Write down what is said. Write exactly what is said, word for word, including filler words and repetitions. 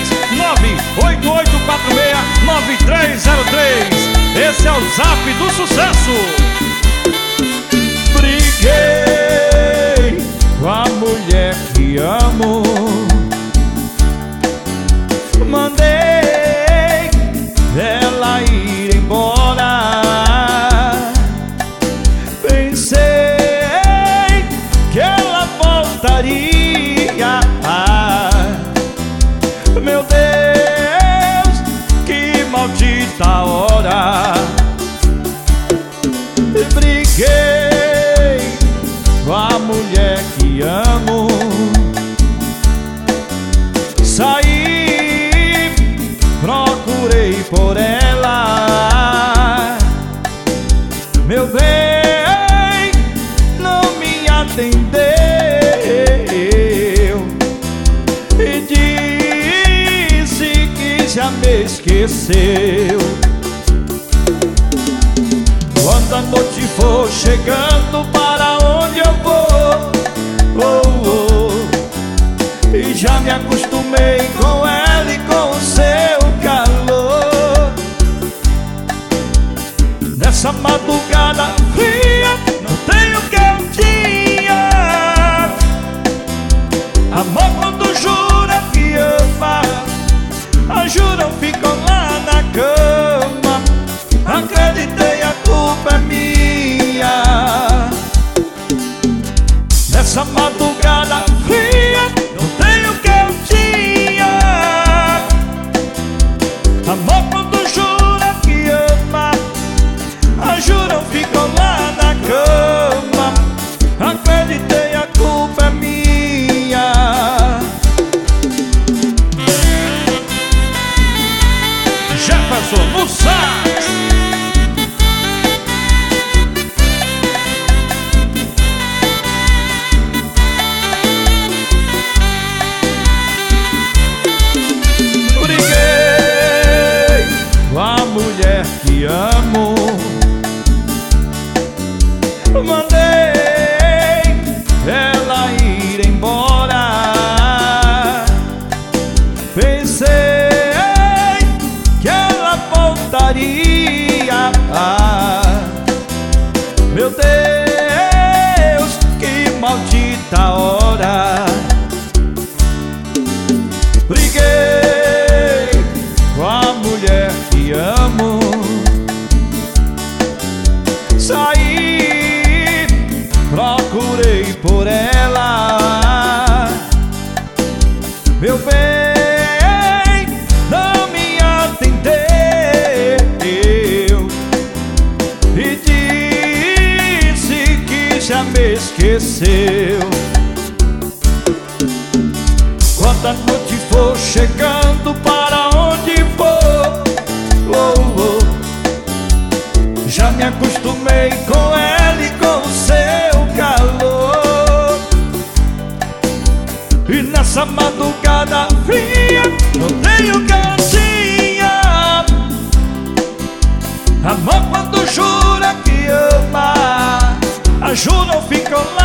três nove oito oito quatro seis nove três zero três. Esse é o Zap do Sucesso. Briguei com a mulher que amo, mandei ela ir embora. Pensei que ela voltaria. Meu Deus, que maldita hora. Briguei com a mulher que amo, saí, procurei por ela. Meu bem, não me atendeu e disse que já me esqueceu. Quando a noite for chegando, para onde eu vou? Oh, oh. E já me acostumei com ela e com o seu calor. Nessa madrugada fria, não tenho o que eu tinha. Amor quando jura que ama, a jura ficam lá na cama. Acreditei, a culpa é minha. Nessa madrugada fria, não tenho o que eu tinha. Amor quando jura que ama, a juram ficam lá na cama. Acreditei, a culpa é minha. Jefferson no sax. Mulher que amo, mandei ela ir embora. Pensei que ela voltaria. Meu Deus, que maldita hora. Briguei com a mulher que amo, saí, procurei por ela. Meu bem, não me atendeu e disse que já me esqueceu. Quando a noite for chegando, para onde for? Oh, oh. Já me acostumei com ela e com o seu calor. E nessa madrugada fria, não tenho cantinha. Amor quando jura que ama, a juram ficam lá